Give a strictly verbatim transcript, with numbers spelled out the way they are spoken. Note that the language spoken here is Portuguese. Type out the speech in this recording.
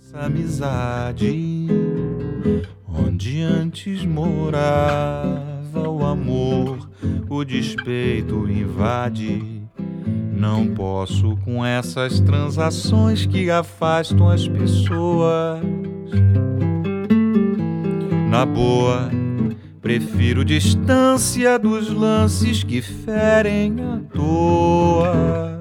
Essa amizade, onde antes morava o amor, o despeito invade. Não posso com essas transações que afastam as pessoas. Na boa, prefiro distância dos lances que ferem à toa.